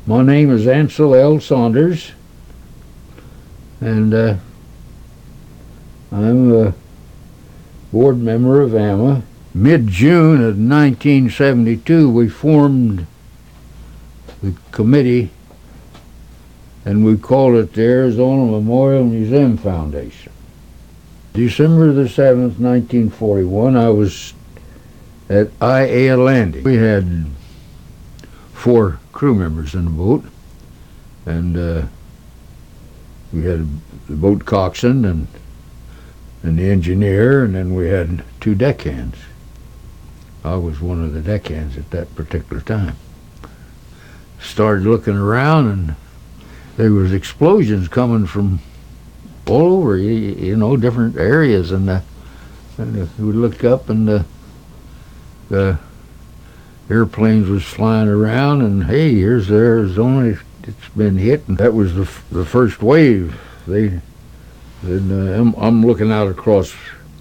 My name is Ansel L. Saunders, and I'm a board member of AMA. Mid-June of 1972, we formed the committee, and we called it the Arizona Memorial Museum Foundation. December the 7th, 1941, I was at I.A. Landing. We had 4 crew members in the boat, and we had the boat coxswain and the engineer, and then we had 2 deckhands. I was one of the deckhands at that particular time. Started looking around, and there was explosions coming from all over, you know, different areas, and we looked up, and the airplanes was flying around, and hey, here's Arizona, it's been hit, and that was the first wave. I'm looking out across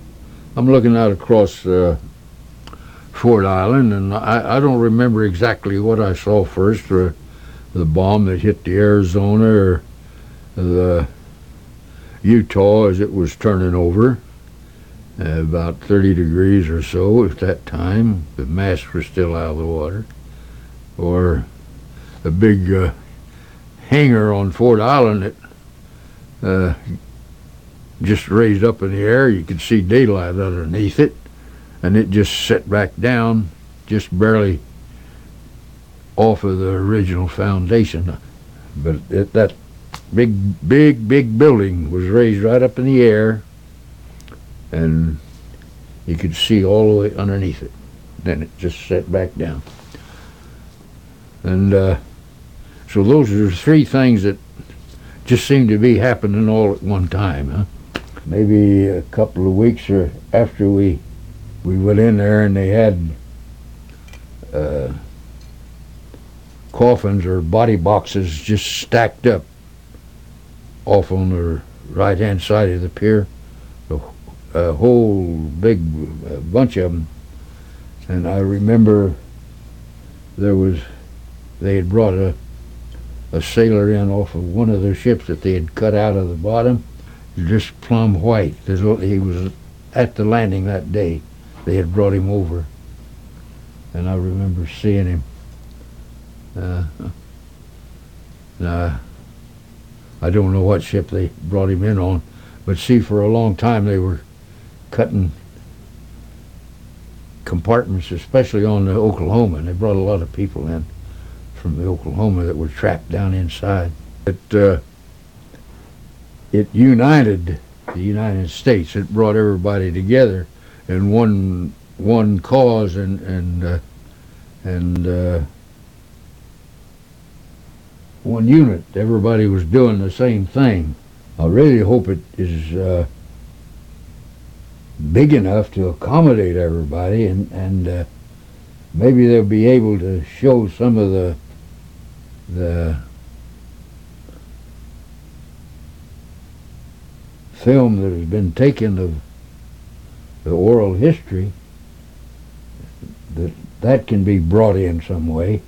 Fort Island, and I don't remember exactly what I saw first, or the bomb that hit the Arizona or the Utah as it was turning over, about 30 degrees or so at that time. The masts were still out of the water. Or a big hangar on Fort Island that just raised up in the air. You could see daylight underneath it, and it just set back down, just barely off of the original foundation. But that big building was raised right up in the air, and you could see all the way underneath it. Then it just set back down. And so those are 3 things that just seemed to be happening all at one time. Huh? Maybe a couple of weeks or after we went in there, and they had coffins or body boxes just stacked up off on the right-hand side of the pier, a whole big bunch of them. And I remember they had brought a sailor in off of one of their ships that they had cut out of the bottom, just plumb white. He was at the landing that day. They had brought him over, and I remember seeing him. I don't know what ship they brought him in on, but see, for a long time they were cutting compartments, especially on the Oklahoma, and they brought a lot of people in from the Oklahoma that were trapped down inside. It united the United States. It brought everybody together in one cause and one unit. Everybody was doing the same thing. I really hope it is big enough to accommodate everybody, and maybe they'll be able to show some of the film that has been taken of the oral history, that can be brought in some way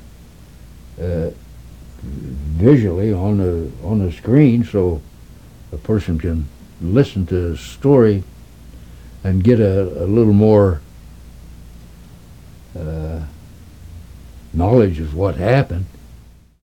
visually on the screen, so a person can listen to the story and get a little more knowledge of what happened.